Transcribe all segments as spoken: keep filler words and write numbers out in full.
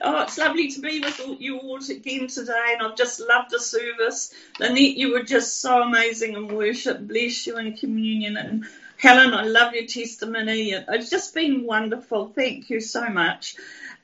Oh, it's lovely to be with all, you all again today, and I've just loved the service. Lynette, you were just so amazing in worship. Bless you in communion. And Helen, I love your testimony. It's just been wonderful. Thank you so much.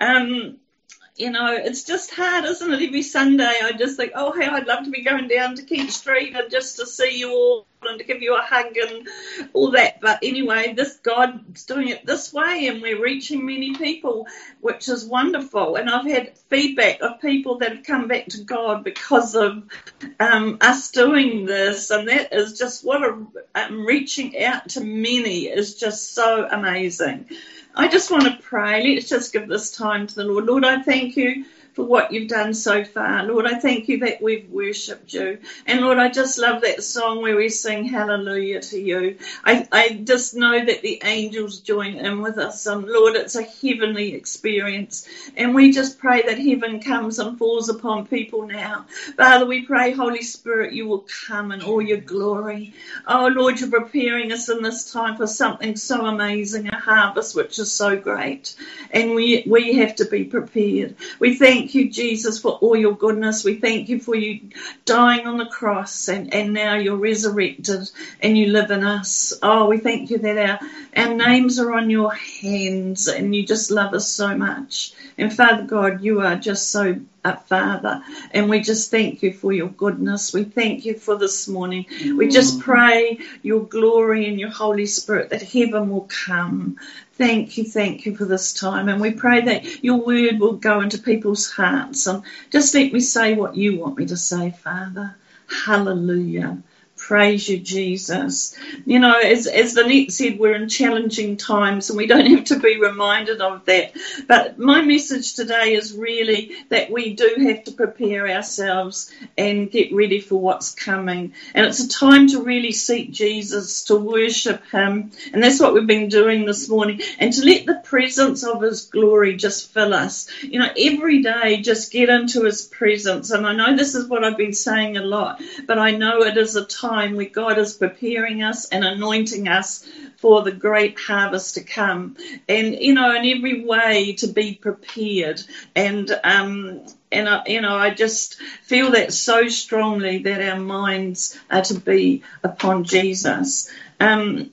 Um, you know, it's just hard, isn't it? Every Sunday I just think, oh, hey, I'd love to be going down to Kent Street and just to see you all and to give you a hug and all that. But anyway, this God's doing it this way, and we're reaching many people, which is wonderful. And I've had feedback of people that have come back to God because of um, us doing this, and that is just what a um, reaching out to many is just so amazing. I just want to pray. Let's just give this time to the Lord. Lord, I thank you for what you've done so far. Lord, I thank you that we've worshipped you. And Lord, I just love that song where we sing hallelujah to you. I, I just know that the angels join in with us. And Lord, it's a heavenly experience. And we just pray that heaven comes and falls upon people now. Father, we pray, Holy Spirit, you will come in all your glory. Oh, Lord, you're preparing us in this time for something so amazing, a harvest which is so great. And we, we have to be prepared. We thank you, Jesus, for all your goodness. We thank you for you dying on the cross, and, and now you're resurrected and you live in us. Oh, we thank you that our, our names are on your hands and you just love us so much. And Father God, you are just so a Father, and we just thank you for your goodness. We thank you for this morning. We just pray your glory and your Holy Spirit, that heaven will come. Thank you, thank you for this time. And we pray that your word will go into people's hearts. And just let me say what you want me to say, Father. Hallelujah. Praise you, Jesus. You know, as, as Lynette said, we're in challenging times and we don't have to be reminded of that. But my message today is really that we do have to prepare ourselves and get ready for what's coming. And it's a time to really seek Jesus, to worship him. And that's what we've been doing this morning. And to let the presence of his glory just fill us. You know, every day just get into his presence. And I know this is what I've been saying a lot, but I know it is a time where God is preparing us and anointing us for the great harvest to come, and you know, in every way to be prepared. And um, and I, you know, I just feel that so strongly that our minds are to be upon Jesus. Um,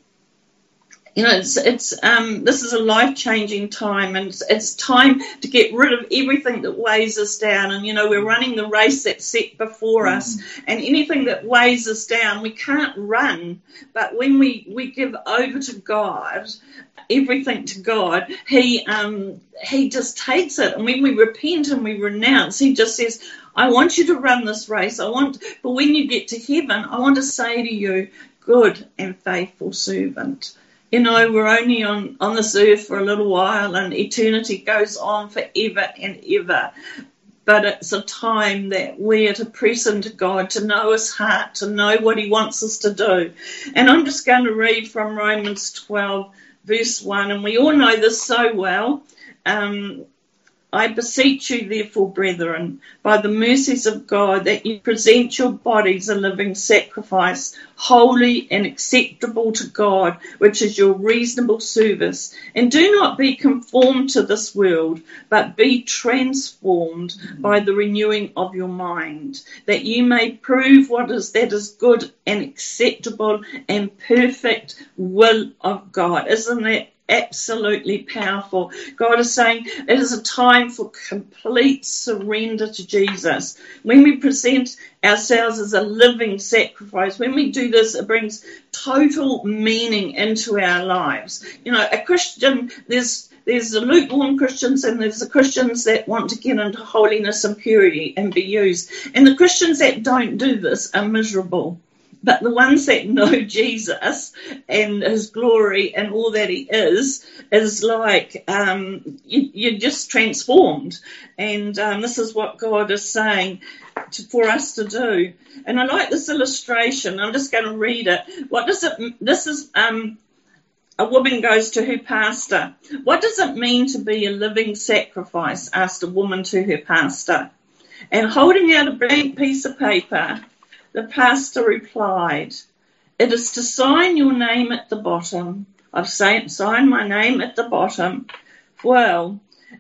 You know, it's, it's um, this is a life-changing time, and it's, it's time to get rid of everything that weighs us down. And, you know, we're running the race that's set before mm. us, and anything that weighs us down, we can't run. But when we, we give over to God, everything to God, he um, he just takes it. And when we repent and we renounce, he just says, I want you to run this race. I want, but when you get to heaven, I want to say to you, good and faithful servant. You know, we're only on, on this earth for a little while, and eternity goes on forever and ever. But it's a time that we are to press into God, to know his heart, to know what he wants us to do. And I'm just going to read from Romans twelve, verse one, and we all know this so well. Um, I beseech you, therefore, brethren, by the mercies of God, that you present your bodies a living sacrifice, holy and acceptable to God, which is your reasonable service. And do not be conformed to this world, but be transformed by the renewing of your mind, that you may prove what is that is good and acceptable and perfect will of God. Isn't that absolutely powerful? God is saying it is a time for complete surrender to Jesus. When we present ourselves as a living sacrifice, when we do this, it brings total meaning into our lives. You know, a Christian, there's there's the lukewarm Christians and there's the Christians that want to get into holiness and purity and be used. And the Christians that don't do this are miserable. But the ones that know Jesus and his glory and all that he is, is like um, you, you're just transformed. And um, this is what God is saying to, for us to do. And I like this illustration. I'm just going to read it. What does it, this is, um, a woman goes to her pastor. What does it mean to be a living sacrifice? Asked a woman to her pastor. And holding out a blank piece of paper, the pastor replied, it is to sign your name at the bottom. I've signed my name at the bottom. Well,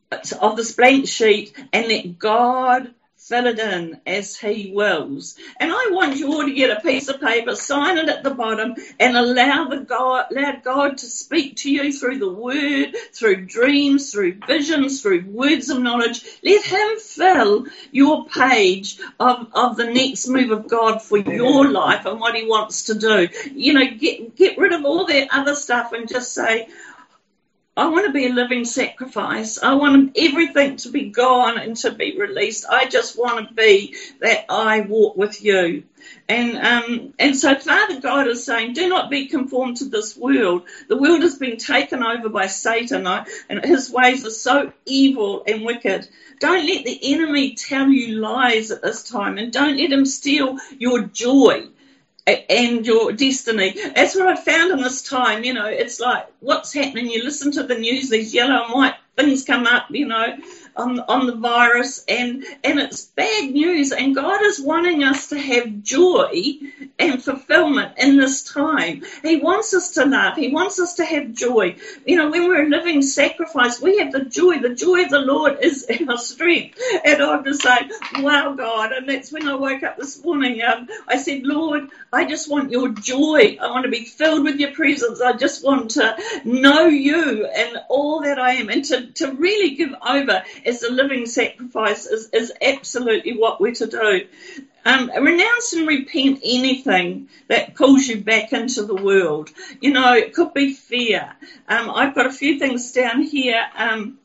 of this blank sheet and let God fill it in as he wills. And I want you all to get a piece of paper, sign it at the bottom, and allow the God, allow God to speak to you through the word, through dreams, through visions, through words of knowledge. Let him fill your page of, of the next move of God for your life and what he wants to do. You know, get, get rid of all that other stuff and just say, I want to be a living sacrifice. I want everything to be gone and to be released. I just want to be that I walk with you. And um, and so Father God is saying, do not be conformed to this world. The world has been taken over by Satan, and his ways are so evil and wicked. Don't let the enemy tell you lies at this time, and don't let him steal your joy and your destiny. That's what I found in this time. You know, it's like, what's happening? You listen to the news, these yellow and white things come up, you know, on, on the virus, and, and it's bad news. And God is wanting us to have joy and fulfillment in this time. He wants us to laugh. He wants us to have joy. You know, when we're a living sacrifice, we have the joy. The joy of the Lord is our strength. And I'm just saying, wow, God. And that's when I woke up this morning. Um, I said, Lord, I just want your joy. I want to be filled with your presence. I just want to know you and all that I am. And to, to really give over as a living sacrifice is, is absolutely what we're to do. Um, renounce and repent anything that pulls you back into the world. You know, it could be fear. Um, I've got a few things down here. Um,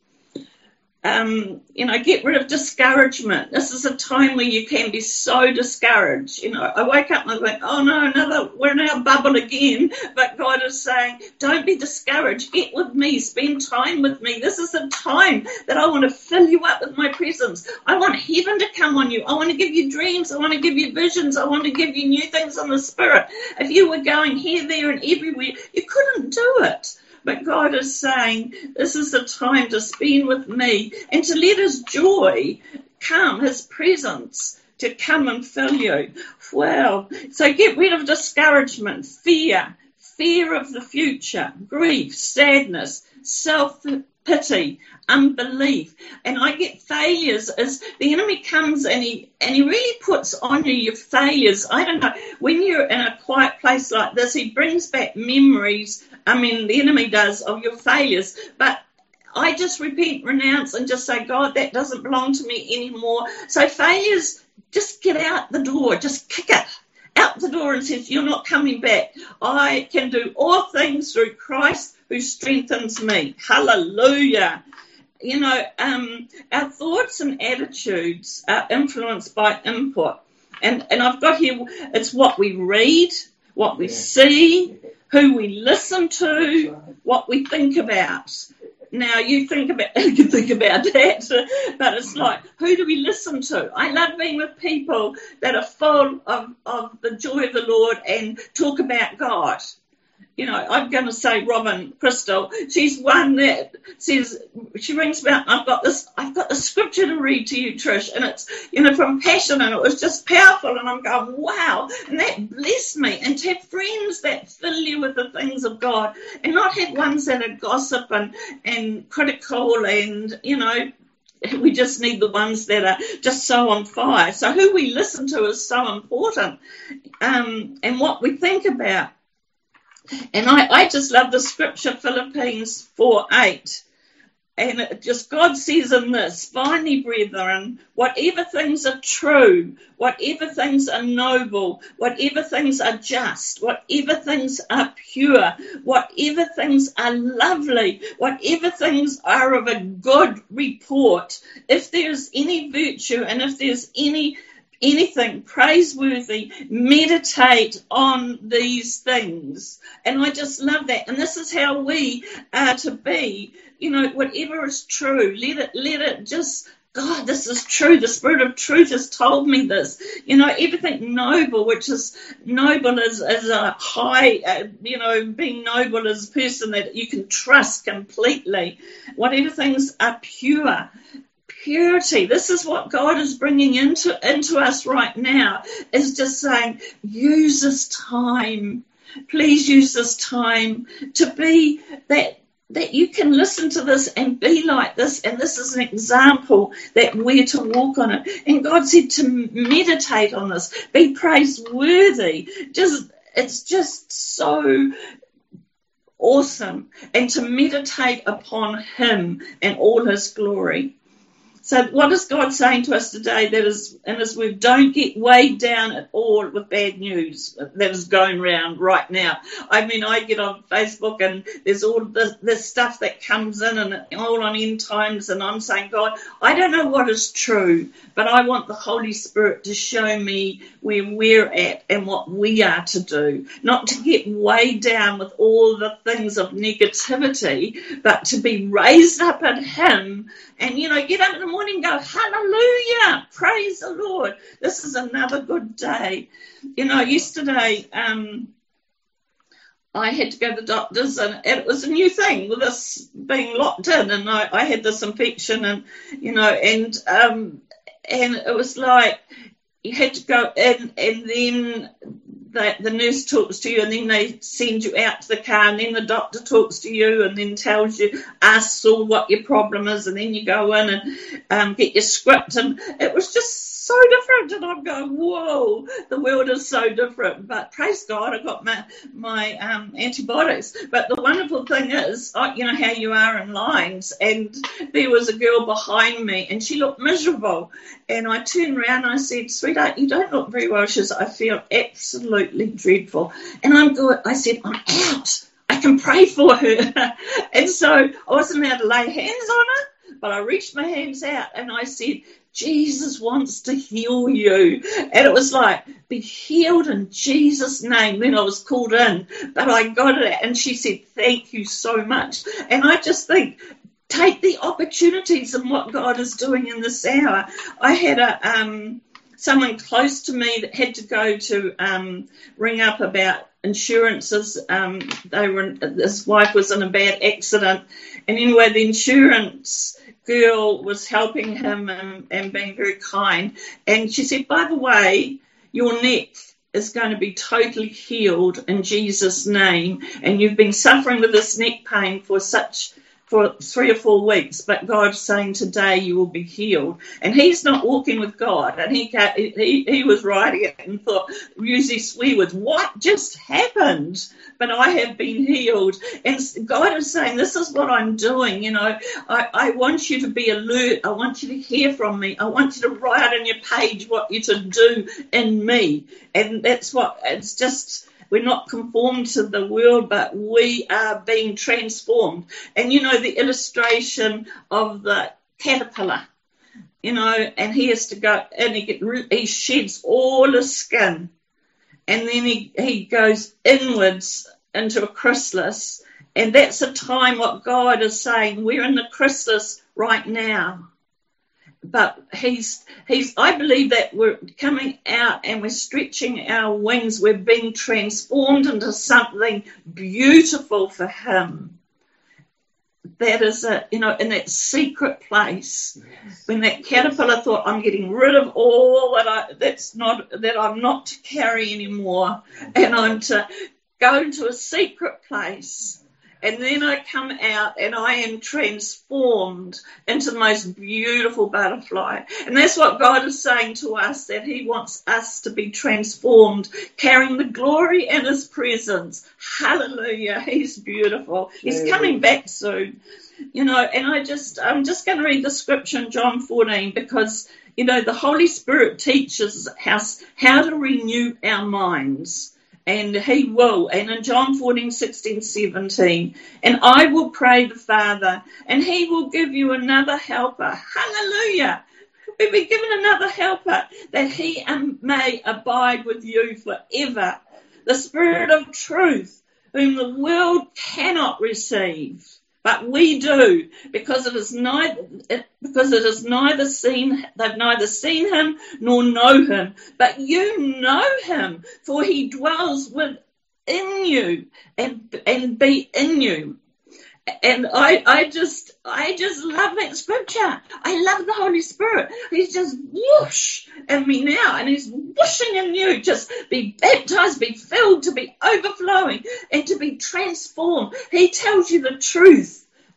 Um, you know, get rid of discouragement. This is a time where you can be so discouraged. You know, I wake up and I think, oh no, another, we're in our bubble again. But God is saying, don't be discouraged. Get with me. Spend time with me. This is a time that I want to fill you up with my presence. I want heaven to come on you. I want to give you dreams. I want to give you visions. I want to give you new things in the spirit. If you were going here, there, and everywhere, you couldn't do it. But God is saying, this is the time to spend with me and to let his joy come, his presence to come and fill you. Wow. So get rid of discouragement, fear, fear of the future, grief, sadness, self-pity, unbelief. And I get failures as the enemy comes and he and he really puts on you your failures. I don't know, when you're in a quiet place like this, he brings back memories. I mean, the enemy does, of your failures. But I just repent, renounce, and just say, God, that doesn't belong to me anymore. So failures, just get out the door, just kick it out the door and says, you're not coming back. I can do all things through Christ who strengthens me. Hallelujah. You know, um, our thoughts and attitudes are influenced by input. And, and I've got here, it's what we read, what we see, who we listen to, what we think about. Now, you think about you can think about that, but it's like, who do we listen to? I love being with people that are full of, of the joy of the Lord and talk about God. You know, I'm going to say Robin Crystal. She's one that says, she rings about, I've got this, I've got the scripture to read to you, Trish, and it's, you know, from Passion, and it was just powerful, and I'm going, wow, and that blessed me. And to have friends that fill you with the things of God, and not have ones that are gossip and, and critical, and, you know, we just need the ones that are just so on fire. So who we listen to is so important, um, and what we think about. And I, I just love the scripture, Philippians four eight. And it just, God says in this, finally, brethren, whatever things are true, whatever things are noble, whatever things are just, whatever things are pure, whatever things are lovely, whatever things are of a good report, if there's any virtue and if there's any anything praiseworthy, meditate on these things. And I just love that. And this is how we are to be. You know, whatever is true, let it, let it just, God, this is true. The Spirit of truth has told me this. You know, everything noble, which is noble as, as a high, uh, you know, being noble as a person that you can trust completely. Whatever things are pure. Purity. This is what God is bringing into, into us right now, is just saying, use this time. Please use this time to be that that you can listen to this and be like this, and this is an example that we're to walk on it. And God said to meditate on this, be praiseworthy. Just, it's just so awesome, and to meditate upon Him and all His glory. So what is God saying to us today? That is, in His word, don't get weighed down at all with bad news that is going around right now. I mean, I get on Facebook and there's all this, this stuff that comes in and all on end times, and I'm saying, God, I don't know what is true, but I want the Holy Spirit to show me where we're at and what we are to do. Not to get weighed down with all the things of negativity, but to be raised up in Him and, you know, get up in the morning and go, hallelujah, praise the Lord. This is another good day. You know, yesterday um, I had to go to the doctors, and it was a new thing with us being locked in, and I, I had this infection, and, you know, and um, and it was like you had to go in, and then the, the nurse talks to you, and then they send you out to the car, and then the doctor talks to you and then tells you, asks all what your problem is, and then you go in and um, get your script, and it was just so different, and I'm going, whoa, the world is so different. But praise God, I got my my um, antibiotics. But the wonderful thing is, I, you know how you are in lines, and there was a girl behind me, and she looked miserable, and I turned around and I said, sweetheart, you don't look very well. She says, I feel absolutely dreadful. And I'm good. I said, I'm out. I can pray for her. And so I wasn't allowed to lay hands on her, but I reached my hands out and I said, Jesus wants to heal you. And it was like, be healed in Jesus' name. Then I was called in, but I got it. And she said, thank you so much. And I just think, take the opportunities and what God is doing in this hour. I had a um, someone close to me that had to go to um, ring up about insurances. Um, they were, his wife was in a bad accident. And anyway, the insurance girl was helping him and, and being very kind. And she said, by the way, your neck is going to be totally healed in Jesus' name. And you've been suffering with this neck pain for such for three or four weeks, but God's saying today you will be healed. And he's not walking with God. And he he, he was writing it and thought, usually swear words, what just happened? But I have been healed. And God is saying, this is what I'm doing. You know, I, I want you to be alert. I want you to hear from me. I want you to write on your page what you're to do in me. And that's what, it's just, we're not conformed to the world, but we are being transformed. And, you know, the illustration of the caterpillar, you know, and he has to go and he, get, he sheds all his skin. And then he, he goes inwards into a chrysalis. And that's a time what God is saying. We're in the chrysalis right now. But he's, he's, I believe that we're coming out and we're stretching our wings. We're being transformed into something beautiful for him. That is a, you know, in that secret place. Yes. When that caterpillar thought, I'm getting rid of all that I, that's not, that I'm not to carry anymore. And I'm to go into a secret place. And then I come out and I am transformed into the most beautiful butterfly. And that's what God is saying to us, that he wants us to be transformed, carrying the glory in his presence. Hallelujah. He's beautiful. He's coming back soon. You know, and I just, I'm just going to read the scripture in John fourteen because, you know, the Holy Spirit teaches us how to renew our minds. And he will. And in John fourteen, sixteen, seventeen, and I will pray the Father, and he will give you another helper. Hallelujah. We've been given another helper, that he may abide with you forever. The Spirit of truth, whom the world cannot receive. But we do, because it is neither, because it is neither seen, they've neither seen him nor know him. But you know him, for he dwells within you and and be in you. And I, I just, I just love that scripture. I love the Holy Spirit. He's just whoosh in me now, and he's whooshing in you. Just be baptized, be filled, to be overflowing, and to be transformed. He tells you the truth.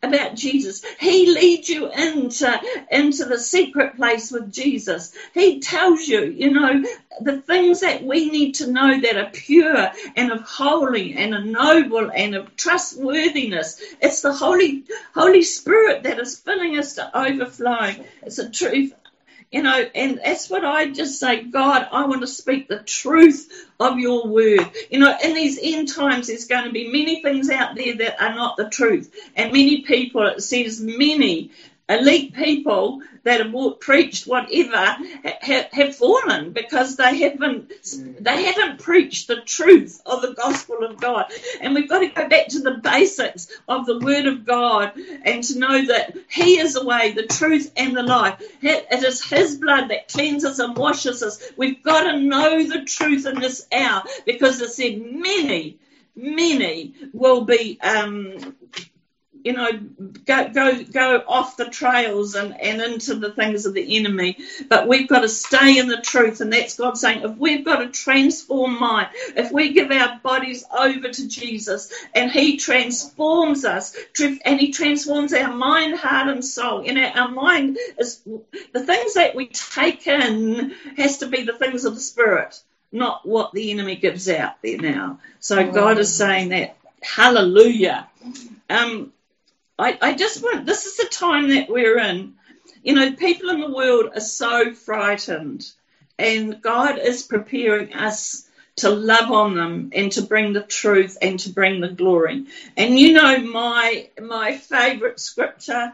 about Jesus. He leads you into, into the secret place with Jesus. He tells you, you know, the things that we need to know that are pure and of holy and of noble and of trustworthiness. It's the Holy, Holy Spirit that is filling us to overflowing. It's the truth. You know, and that's what I just say, God, I want to speak the truth of your word. You know, in these end times, there's going to be many things out there that are not the truth. And many people, it says many elite people that have preached whatever have, have fallen because they haven't they haven't preached the truth of the gospel of God. And we've got to go back to the basics of the word of God and to know that he is the way, the truth and the life. It is his blood that cleanses and washes us. We've got to know the truth in this hour because it said many, many will be um you know, go go go off the trails and, and into the things of the enemy. But we've got to stay in the truth, and that's God saying, if we've got a transformed mind, if we give our bodies over to Jesus and he transforms us, and he transforms our mind, heart and soul. You know, our mind is, the things that we take in has to be the things of the Spirit, not what the enemy gives out there now. So God is saying that. Hallelujah. Um, I, I just want, this is the time that we're in. You know, people in the world are so frightened, and God is preparing us to love on them and to bring the truth and to bring the glory. And you know, my my favourite scripture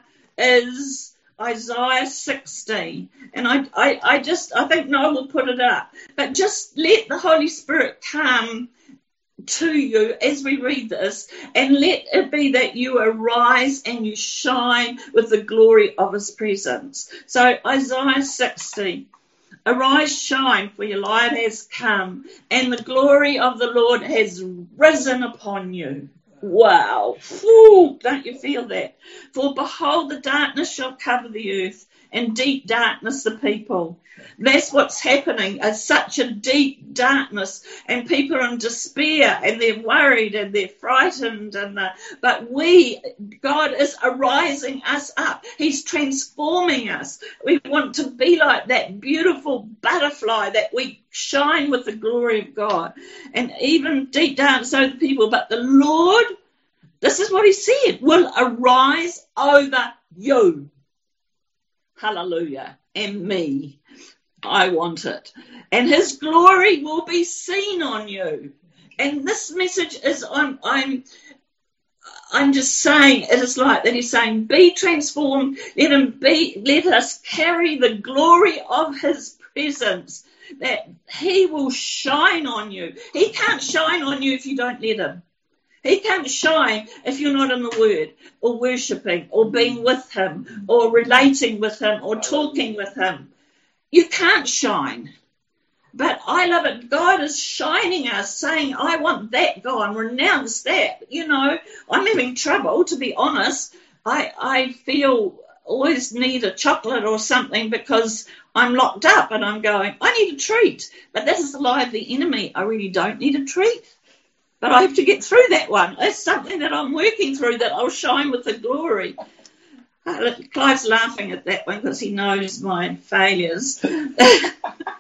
is Isaiah sixty. And I, I, I just, I think Noel will put it up. But just let the Holy Spirit come to you as we read this, and let it be that you arise and you shine with the glory of his presence. So Isaiah sixty, arise, shine, for your light has come, and the glory of the Lord has risen upon you. Wow. Ooh, don't you feel that? For behold, the darkness shall cover the earth, and deep darkness the people. That's what's happening. It's such a deep darkness, and people are in despair, and they're worried, and they're frightened. And the, but we, God is arising us up. He's transforming us. We want to be like that beautiful butterfly, that we shine with the glory of God. And even deep down, so the people, but the Lord, this is what he said, will arise over you. Hallelujah. And me. I want it. And his glory will be seen on you. And this message is, I'm, I'm, I'm just saying, it is like that he's saying, be transformed. Let him be, let us carry the glory of his presence, that he will shine on you. He can't shine on you if you don't let him. He can't shine if you're not in the Word, or worshipping, or being with him, or relating with him, or talking with him. You can't shine. But I love it. God is shining us, saying, I want that, God, renounce that. You know, I'm having trouble, to be honest. I, I feel always need a chocolate or something because I'm locked up, and I'm going, I need a treat. But this is the lie of the enemy. I really don't need a treat. But I have to get through that one. It's something that I'm working through, that I'll shine with the glory. Uh, Clive's laughing at that one because he knows my failures. I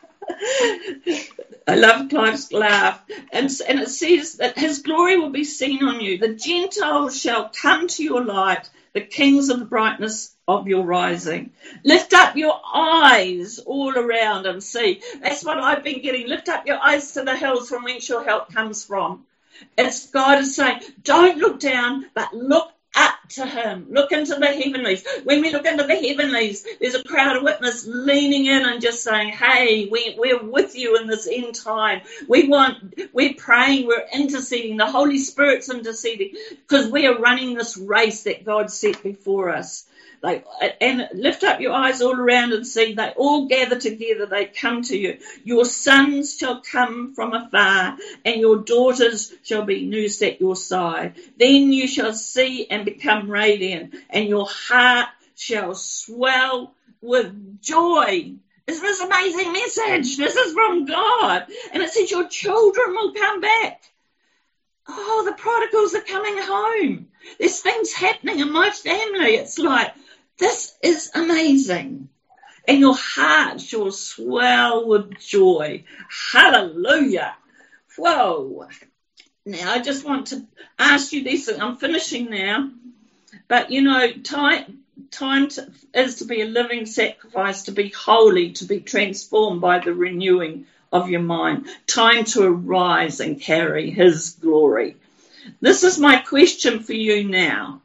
love Clive's laugh. And, and it says that his glory will be seen on you. The Gentiles shall come to your light, the kings of the brightness of your rising. Lift up your eyes all around and see. That's what I've been getting. Lift up your eyes to the hills from whence your help comes from. It's God is saying, don't look down, but look up to him. Look into the heavenlies. When we look into the heavenlies, there's a crowd of witnesses leaning in and just saying, hey, we, we're with you in this end time. We want, we're praying, we're interceding. The Holy Spirit's interceding because we are running this race that God set before us. Like, and lift up your eyes all around and see, they all gather together, they come to you. Your sons shall come from afar, and your daughters shall be nursed at your side. Then you shall see and become radiant, and your heart shall swell with joy. Isn't this an amazing message? This is from God. And it says your children will come back. Oh, the prodigals are coming home. There's things happening in my family. It's like, this is amazing. And your heart shall swell with joy. Hallelujah. Whoa. Now, I just want to ask you this. I'm finishing now. But, you know, time, time to, is to be a living sacrifice, to be holy, to be transformed by the renewing of your mind. Time to arise and carry his glory. This is my question for you now.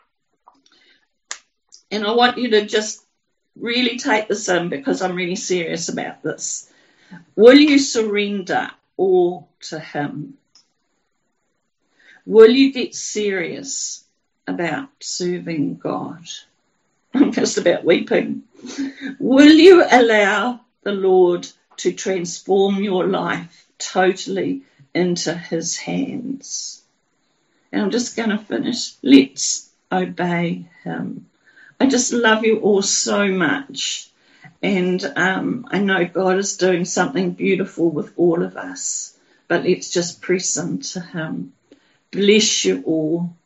And I want you to just really take this in, because I'm really serious about this. Will you surrender all to him? Will you get serious about serving God? I'm just about weeping. Will you allow the Lord to transform your life totally into his hands? And I'm just going to finish. Let's obey him. I just love you all so much. And um, I know God is doing something beautiful with all of us. But let's just press into him. Bless you all.